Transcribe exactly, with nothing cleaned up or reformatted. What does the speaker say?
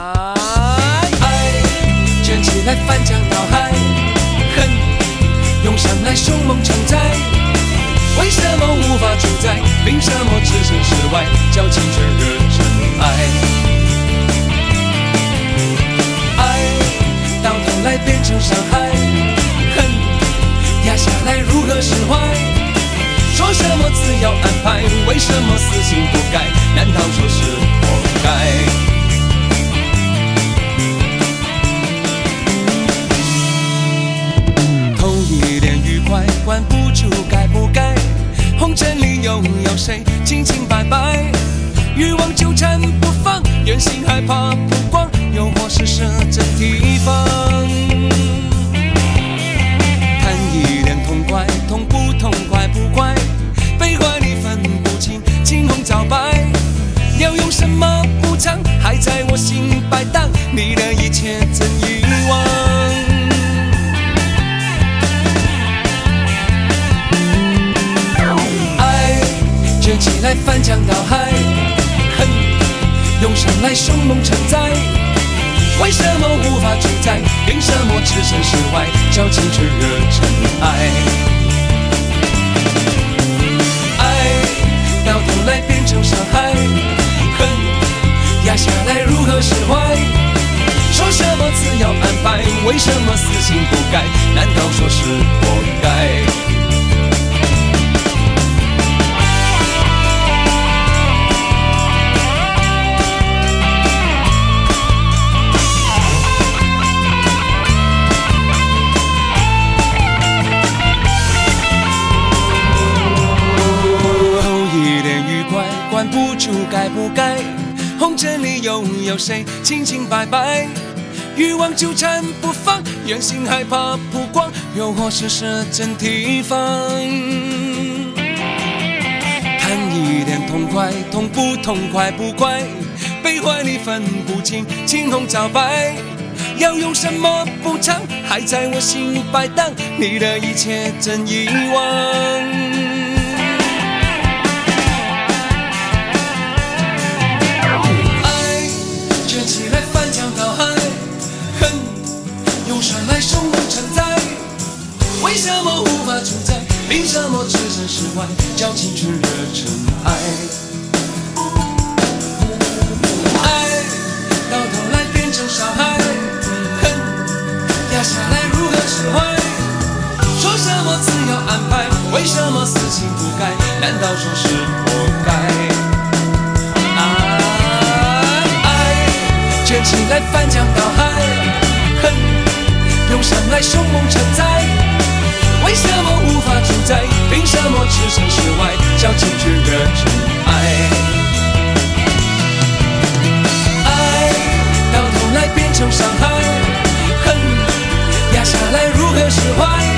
爱卷起来翻江倒海，恨涌上来凶猛成灾。为什么无法主宰？凭什么置身事外？叫青春热成爱。爱到头来变成伤害，恨压下来如何释怀？说什么自有安排？为什么死性不改？难道说是活该？头一点愉快，管不住该不该。红尘里又有谁清清白白？欲望纠缠不放，人心害怕曝光，又或是设阵提防。谈一点痛快，痛不痛快不快？悲欢离分不清，青红皂白。要用什么补偿？还在我心摆荡，你的一切怎遗忘？卷起来翻江倒海，恨涌上来凶猛成灾。为什么无法主宰？凭什么置身事外？叫青春热成爱。爱到头来变成伤害，恨压下来如何释怀？说什么自有安排？为什么死性不改？难道说是活该？管不住该不该，红尘里又有谁清清白白？欲望纠缠不放，人心害怕曝光，又或是设阵提防。谈一点痛快，痛不痛快不快？悲欢离分不清，青红皂白。要用什么补偿？还在我心摆荡，你的一切怎遗忘？起来翻江倒海，恨涌上来凶猛成灾。为什么无法主宰？凭什么置身事外？叫青春热成爱。爱到头来变成伤害，恨压下来如何释怀？说什么自有安排？为什么死性不改？难道说是活该？卷起来翻江倒海，恨涌上来凶猛成灾。为什么无法主宰？凭什么置身事外？叫青春热成爱。爱到头来变成伤害，恨压下来如何释怀？